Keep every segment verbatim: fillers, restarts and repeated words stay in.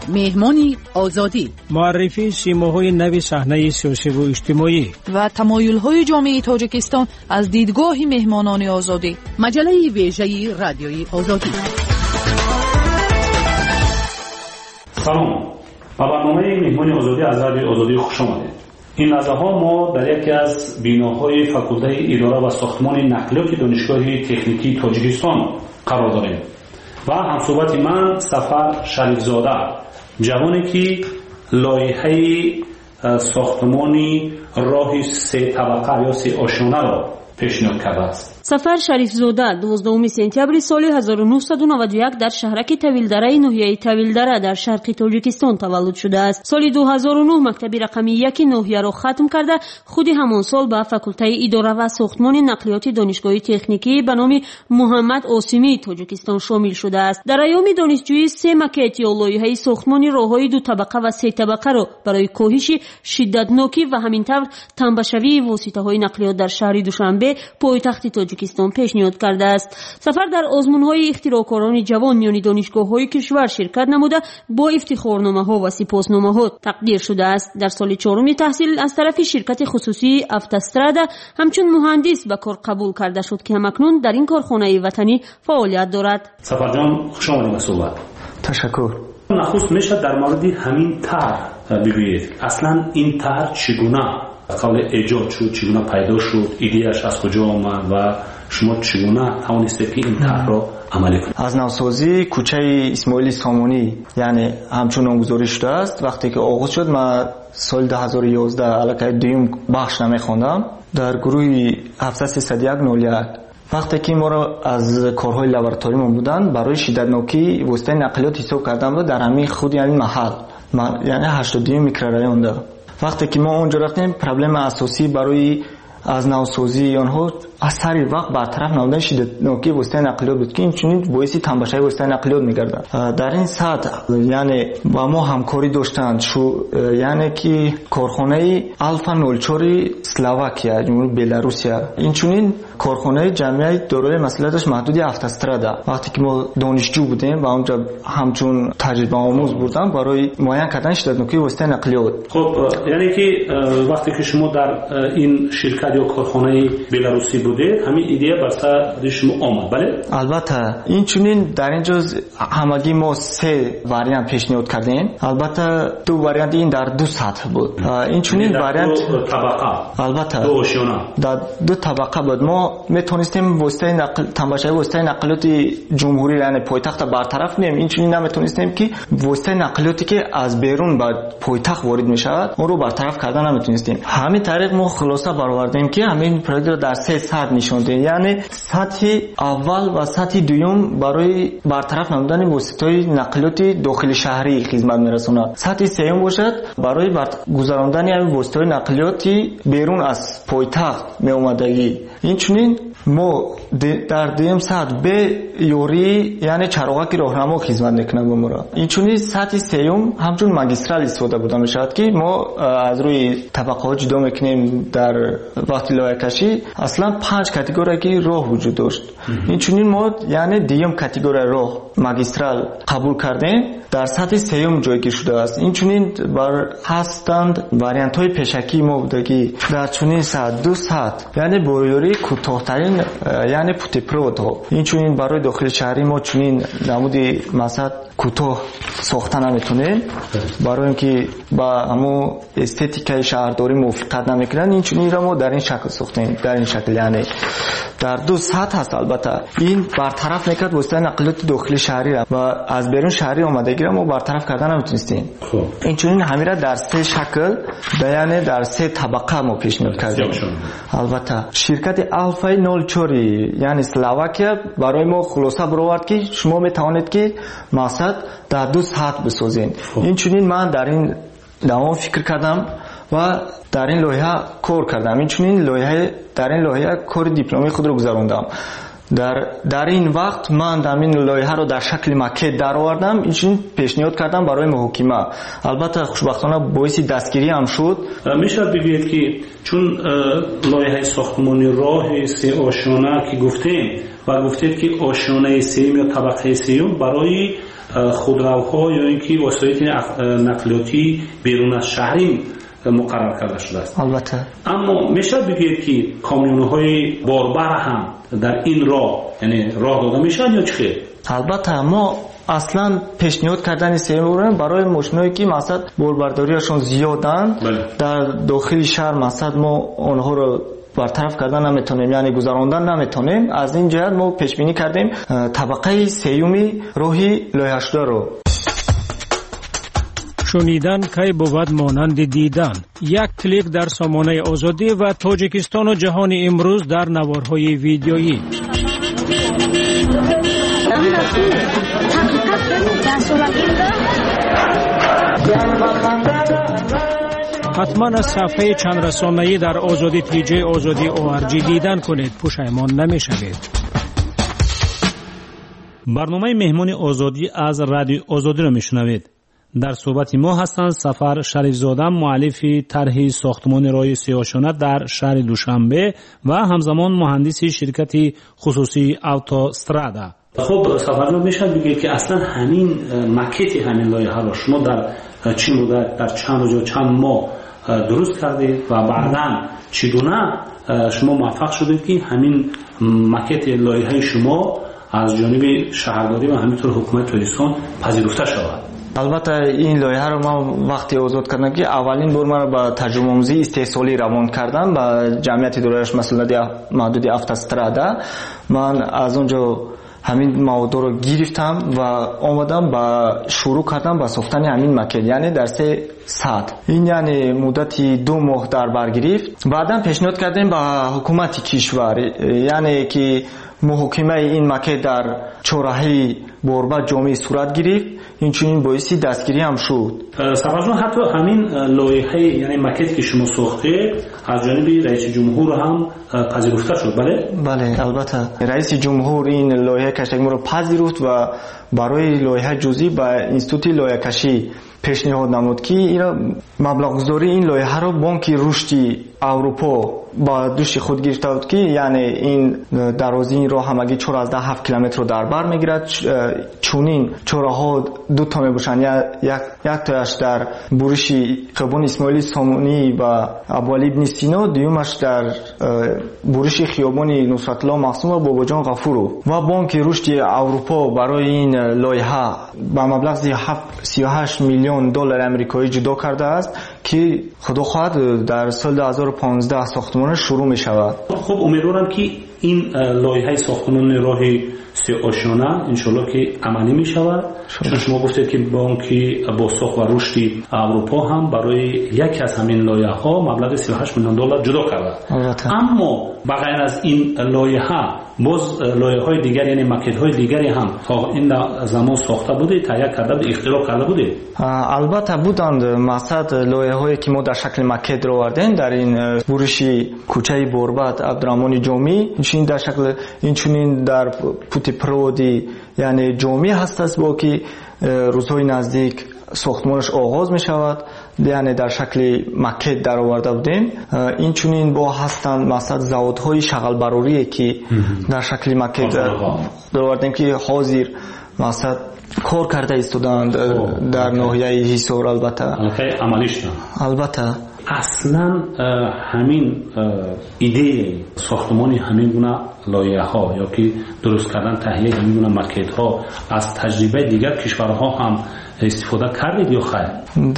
مهمانی آزادی، معرفی سیماهای نوی صحنه سیاسی و اجتماعی و تمایل‌های جامعه تاجیکستان از دیدگاه مهمانان آزادی. مجله ویژه رادیوی آزادی. سلام، با برنامه مهمانی آزادی از رادیوی آزادی خوش آمدید. این لحظه ها ما در یکی از بیناهای فاکولته اداره و ساختمان نقلیات دانشگاه تکنیکی تاجیکستان قرار داریم و همصحبت من سفر شریفزاده، جوانی که لایحه ساختمانی راه سه طبقه یا سه آشیانه را پیشنهاد کرده است. سفر شریفزاده دوازدهم سپتامبر سال هزار و نهصد و نود و یک در شهرک طویلدره ناحیه طویلدره در شرق تاجیکستان تولد شده است. سال دو هزار و نه مکتب رقمی یک ناحیه را ختم کرده، خود همان سال به فاکولته اداره و ساختمان نقلیات دانشگاه تکنیکی به نام محمد عاصمی تاجیکستان شامل شده است. در ایام دانشجویی سه مکت یا لایحه ساختمان راههای دو طبقه و سه طبقه را برای کاهش شدتناکی و همینطور تنبشوی واسطه‌های نقلیات در شهر دوشنبه پایتخت تاجیکستان پیشنهاد کرده است. سفر در آزمون‌های اختراعکاران جوان میان دانشگاه‌های کشور شرکت نموده با افتخارنامه‌ها و سپاسنامه‌ها تقدیر شده است. در سال چهارم تحصیل از طرف شرکت خصوصی افتاسترادا همچون مهندس به کار قبول کرده شد که همکنون در این کارخانه وطنی فعالیت دارد. سفر جان، خوش آمدید به صحبت. تشکر. نخست میشه در مورد همین طرح بگویید. اصلا این طرح چگونه قبل ایجاد شد، چگونه پیدا شد، ایده‌اش از کجا آمد و شما چگونه توانستید که این طرح را عملی کنید؟ از نوسازی کوچه اسماعیل سامونی یعنی همچون نامگذاری شده است. وقتی که آغاز شد من سال دو هزار و یازده علاقه دوم بخش نمیخوندم در گروه هفتصد و سیصد و یک نود و یک. وقتی که ما را از کارهای لابراتوری ما بودن برای شدتناکی واسطه نقلیات حساب کردن بود در همین خود یعنی محل یعنی هشتاد و دو میکرورایون ده. وقتی که ما اونجا رفتیم پرابلم اساسی برای از نوسازی آنها از سری وقت برطرف نمودن شدتناکی واسطه نقلیات بود که این چنین باعث تنبشوی واسطه نقلیات می‌گردد. در این سطح یعنی با ما همکاری داشتند شو یعنی که کارخانه آلفا نود و چهار اسلواکیا جمهوری بلاروسیا این چنین کارخانه جمعیت دارای مسئولیتش محدود افتاسترادا. وقتی که ما دانشجو بودیم و اونجا همچون تجربه آموز بودم برای معاین کردن شدتناکی واسطه نقلیات. خب یعنی که وقتی که شما در این شرکت یا کارخانه بلاروسی بودید همین ایده بر سر شما آمد؟ بله البته این چنین در اینجا همگی ما سه واریانت پیشنهاد کردیم. البته دو واریانت این در دو سطح بود. این چنین واریانت دو طبقه البته دو آشیانه در دو طبقه بود. ما میتونستیم واسطه نقل تنبشوی واسطه نقلیات جمهوری یعنی پایتخت برطرف نیم. این چنین نمیتونستیم که واسطه نقلیاتی که از بیرون به پایتخت وارد میشود اون رو برطرف کردن نمیتونستیم. همین طریق ما خلاصه برآوردیم که همین پروژه رو در سه سطح نشوندیم یعنی سطح اول و سطح دوم برای برطرف نمودن واسطه‌های نقلیات داخل شهری خدمت میرسوند. سطح سوم باشد برای گذراندن همین واسطه‌های نقلیاتی بیرون از پایتخت می اومدگی. این چنین ما در دوم سطح به یوری یعنی چراغک راهنما خدمت میکنه به ما را. این چنین سطح سوم همچون ماگیسترال استفاده بوده میشود که ما از روی طبقه ها جدا میکنیم. در وقتی لایحه کشی اصلا پنج کاتگوری که راه وجود داشت. این چنین ما یعنی دوم کاتگوری راه ماگیسترال قبول کردیم در سطح سوم جایگیر شده است. این چنین بر هستند واریانت های پیشکی ما بوده که در چنین سطح دو سطح یعنی برویوری کوتاه‌ترین یعنی پوتی پروتو. این چنین برای داخل شهری ما چنین نمودی مثلا کوتاه ساختن نمیتونه برای اینکه با همون استتیکای شهرداری موافقت نمیکنن. این چنین را ما در این شکل ساختیم. در این شکل یعنی در دو سطح هست. البته این برطرف نکرد واسطه نقلیات داخلی شهری را و از بیرون شهری آمدگی را ما برطرف کردن نمیتونستیم. این چنین همین را در سه شکل یعنی در سه طبقه ما پیشنهاد کردیم. البته شرکت آلفا نود و چهار یعنی اسلواکیا برای ما خلاصه برآورد که شما میتوانید که مقصد در دو سطح بسازین. این چنین من در این دوام فکر کردم و در این لایحه کار کردم. این چنین لایحه در این لایحه کار دیپلمی خود رو گذراندم. در در این وقت من همین لایحه رو در شکل مکت درآوردم، این پیشنهاد کردم برای محکمه. البته خوشبختانه باعث دستگیری هم شد. میشه بگید که چون لایحه ساختمانی راه سه آشانه که گفتیم و گفتید که آشانه سوم یا طبقه سوم برای خودروها یا اینکه وسایل نقلیاتی بیرون از شهری مقرر کرده شده است. البته اما میشه بگید که کامیون‌های باربر هم در این راه یعنی راه داده میشن یا چه؟ البته ما اصلا پیشنهاد کردن سیمون برای ماشینایی که مثلا باربرداریشون زیادن در داخل شهر مثلا ما اونها رو برطرف کردن نمیتونیم، یعنی گذراندن نمیتونیم. از این جهت ما پیش بینی کردیم طبقه سیومی راهی لایحه شده رو. شنیدن کی بود مانند دیدن. یک کلیک در سامانه آزادی و تاجیکستان و جهان امروز در نوارهای ویدیویی. حتما از صفحه چند رسانه‌ای در آزادی تیجی آزادی او ار جی دیدن کنید، پشیمان نمی‌شوید. برنامه مهمان آزادی از رادیو آزادی را میشنوید. در صحبت ما هستند سفر شریفزاده، مؤلف طرح ساختمان راه سیاه‌شانه در شهر دوشنبه و همزمان مهندس شرکت خصوصی اوتوسترادا. خب سفر میشه بگید که اصلا همین مکت همین لایحه را شما در چه مدت، در چند روز، چند ماه درست کردید و بعداً چگونه شما موفق شدید که همین مکت لایحه شما از جانب شهرداری و همینطور حکومت تاجیکستان پذیرفته شود؟ البته این لایحه رو ما وقتی آزاد کردم که اولین بار من با تجربه آموزی استحصالی روان کردم با جمعیت دارایش مسئولیت محدود اوتوسترادا. من از اونجا همین مواد رو گرفتم و آمدم با شروع کردم با ساختن همین مکت، یعنی در سه ساعت. این یعنی مدتی دو ماه در بر گرفت. بعدا پیشنهاد کردیم با حکومت کشور، یعنی که محکمه این مکت در چهارراهی باربد جامعه صورت گرفت. این چنین باعث دستگیری هم شد. سفرجان حتی همین لایحه یعنی مکت که شما ساخته از جانب رئیس جمهور هم پذیرفته شد؟ بله بله البته رئیس جمهور این لایحه کشی ما رو پذیرفت و برای لایحه جزئی با انستیتوت لایحه کشی پیشنهاد نمود که اینا مبلغ گذاری این لایحه رو بانک رشد اروپا با دوش خود گرفته بود که یعنی این درازی این راه همگی چهارده هفت کیلومتر رو در بر میگیرد. چونین چهارها دو تا میباشن، یک یک تاش در برش خیابان اسماعیل سامونی و ابوعلی ابن سینا، دیومش در برش خیابان نصرت الله معصوم و باباجان غفور. و بانک رشد اروپا برای این لایحه با مبلغ سی و هشت میلیون دلار آمریکایی جدا کرده است که خدا خواهد در سال دو هزار و پانزده ساختمان شروع می شود. خب امیدوارم که این لایحه ساختمان راه سه آشانه انشالله که عملی می شود. چون شما گفتید که بانک بازساخت و رشد اروپا هم برای یکی از همین لایحه ها مبلغ سی و هشت میلیون دلار جدا کرده. اما بغیر از این لایحه باز لایحه های دیگر یعنی مکت های دیگری هم تا این زمان ساخته بوده، تهیه کرده بوده، اختراع کرده بوده؟ البته بودند. مثلا لایحه هایی که ما در شکل مکت رو آوردیم در این برش کوچه باربد عبدالرحمن جامی، این در شکل این چنین در پوت پرودی یعنی جامی هست است با که روزهای نزدیک ساختمانش آغاز می شود، یعنی در شکل مکت در آورده بودیم. این چنین با هستند مثلا زودهای شغل براری که در شکل مکت در آوردیم که حاضر مثلا کار کرده ایستادند در ناحیه حصار. البته عملیش البته اصلا همین ایده ساختمان همین گونه لایحه ها یا که درست کردن تهیه همین گونه مکت ها از تجربه دیگر کشورها هم استفاده کردید یا خیر؟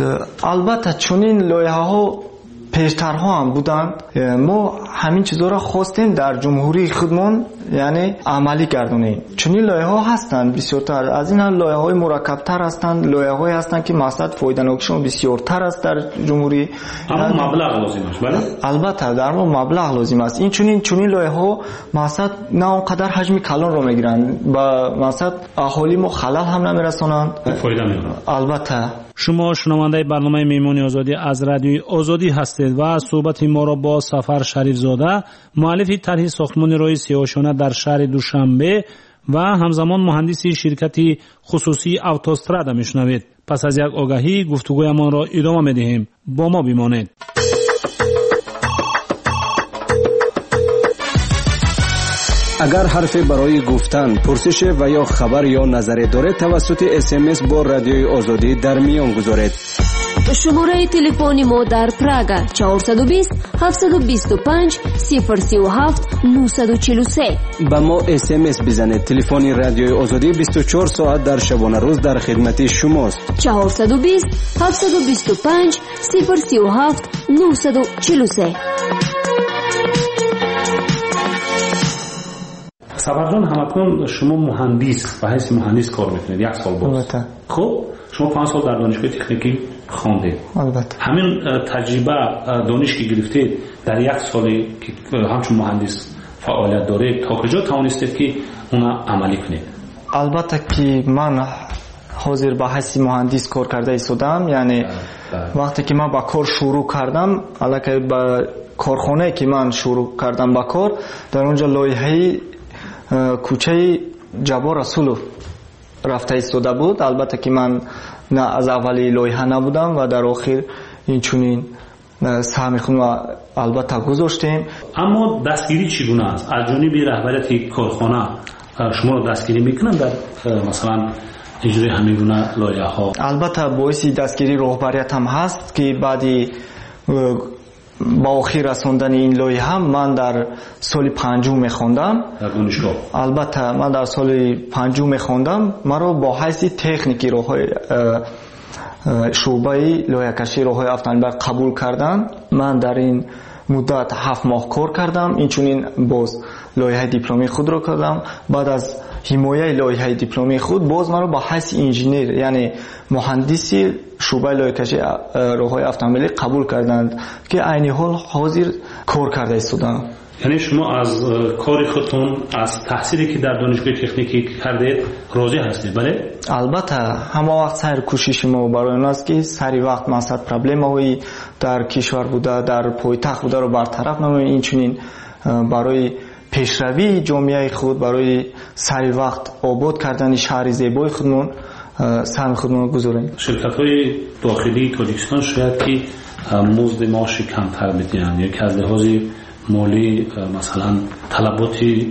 البته چون این لایحه ها پیشترها هم بودن، ما همین چیزا را خواستیم در جمهوری خودمون یعنی عملی گردونیم. چون این لایحه ها هستند بسیارتر از این، لایحه های مرکب تر هستند، لایحه های هستند که مقصد فایده ناکشون بسیارتر است در جمهوری. اما مبلغ لازم است. بله البته در ما مبلغ لازم است. این چون این چون این لایحه ها مقصد نه اونقدر حجم کلان رو میگیرن و مقصد اهالی ما خلل هم نمیرسونند، فایده میگیرن. البته شما شنونده برنامه مهمان آزادی از رادیو آزادی هستید و صحبت ما را با سفر شریفزاده، مؤلف طرح ساختمان راه سیاه‌شانه در شهر دوشنبه و همزمان مهندسی شرکت خصوصی اوتوسترادا میشنوید. پس از یک آگاهی گفتگویمان را ادامه میدهیم. با ما بمانید. اگر حرفی برای گفتن، پرسش و یا خبر یا نظری دارید توسط اس ام اس با رادیوی آزادی در میان گذارید. شماره تلفن ما در پراگ چهارصد و بیست هفتصد و بیست و پنج صفر سی و هفت نهصد و چهل و سه. با ما اس ام اس بزنید. تلفن رادیوی آزادی بیست و چهار ساعت در شبانه روز در خدمت شماست. چهارصد و بیست هفتصد و بیست و پنج صفر سی و هفت نهصد و چهل و سه. صبر جان، همکنون شما مهندس و حیث مهندس کار میکنید یک سال باز. البته. خب شما پنج سال در دانشگاه تکنیکی خواندید. البته. همین تجربه دانشی گرفتید در یک سالی که همچون مهندس فعالیت دارید تا کجا توانستید که اونا عملی کنید؟ البته که من حاضر به حیث مهندس کار کرده ایستادم، یعنی وقتی که من با کار شروع کردم، البته با کارخانه که من شروع کردم با کار، در اونجا لایحه کوچه جبار رسولو رفته ایستاده بود. البته که من نه از اولی لایحه نبودم و در آخر این چونین سهم خود و البته گذاشتیم. اما دستگیری چگونه است؟ از جانب رهبریت کارخانه شما رو دستگیری میکنن در مثلا اجرای همین گونه لایحه ها؟ البته باعث دستگیری رهبریت هم هست که بعدی با آخر رساندن این لایحه من در سال پنجم میخوندم در دانشگاه. البته من در سال پنجم میخوندم. مرا با حیث تکنیکی راههای شعبه لایحه‌کشی راههای افغانستان قبول کردن. من در این مدت هفت ماه کار کردم. این چونین باز لایحه دیپلمی خود را کردم. بعد از حمایه لایحه دیپلمی خود باز مرا با حیث انجینیر یعنی مهندسی شعبه لایحه‌کشی راههای اتومبیلی قبول کردند که عین حال حاضر کار کرده ایستادم. یعنی شما از کار خودتون، از تحصیلی که در دانشگاه تکنیکی کردید راضی هستید؟ بله؟ البته همه وقت سر کوشش ما برای اون است که سری وقت مسئله پرابلم هایی در کشور بوده، در پایتخت بوده رو برطرف نماییم. این چنین برای پیشروی جامعه خود، برای سری وقت آباد کردن شهر زیبای خودمون سهم خودمون گذاریم. شرکت‌های داخلی تاجیکستان شاید که مزد معاش کمتر بدهند یا که از لحاظ مالی مثلا طلبات یک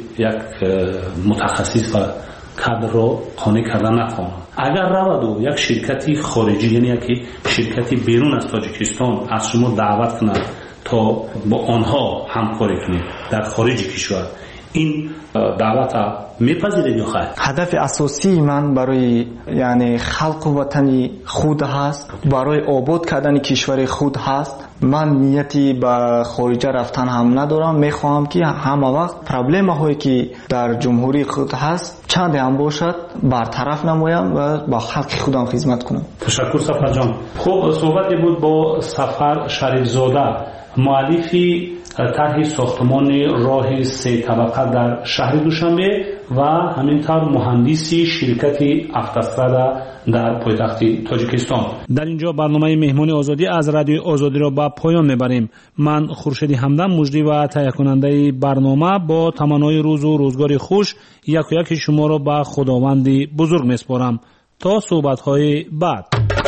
متخصص و کادر رو قانع کردن نتوانند. اگر رود و یک شرکتی خارجی یعنی یک شرکتی بیرون از تاجیکستان از شما دعوت کنند تا با آنها همکاری کنید در خارج کشور، این دعوت میپذیرید یا خیر؟ هدف اساسی من برای یعنی خلق وطنی خود هست، برای آباد کردن کشور خود هست. من نیتی به خارج رفتن هم ندارم. میخواهم که همه وقت پرابلم هایی که در جمهوری خود هست چند هم باشد برطرف نمایم و با خلق خودم خدمت کنم. تشکر سفر جان. خب صحبتی بود با سفر شریف زاده، مؤلفی طرح ساختمان راه سه طبقه در شهر دوشنبه و همینطور مهندسی شرکت اوتوسترادا در پایتخت تاجیکستان. در اینجا برنامه مهمانی آزادی از رادیو آزادی را به پایان میبریم. من خورشید همدم مجری و تهیه کننده برنامه با تمنای روز و روزگار خوش یک و یک شما را به خداوند بزرگ میسپارم. تا صحبت های بعد.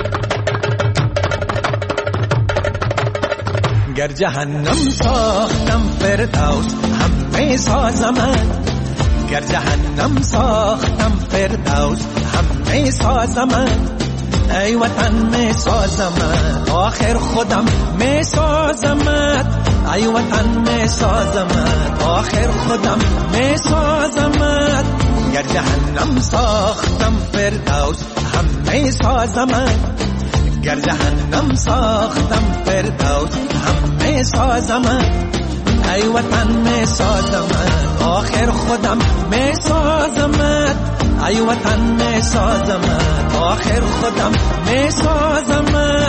گر جهنم ساختم فردوس همه سازم، گر جهنم ساختم فردوس همه سازم، ای وطن می سازم آخر خودم می سازم، ای وطن می سازم آخر خودم می سازم. گر جهنم ساختم فردوس همه سازم، گر جهنم ساختم فردوس همه سازم، ای وطن می سازم آخر خودم می سازم، ای وطن می سازم آخر خودم می سازم.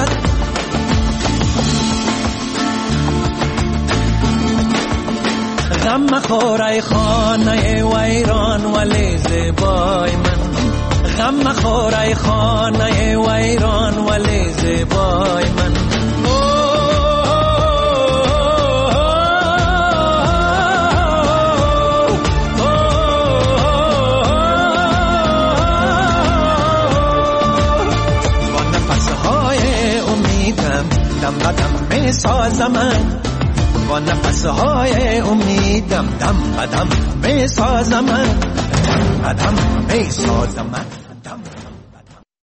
غم مخور ای خانه ویران ولی زیبای من، غم مخور ای خانه ویران ولی زیبای من. دم بدم می سازم با نفسهای امیدم دم بدم می سازم دم بدم می سازم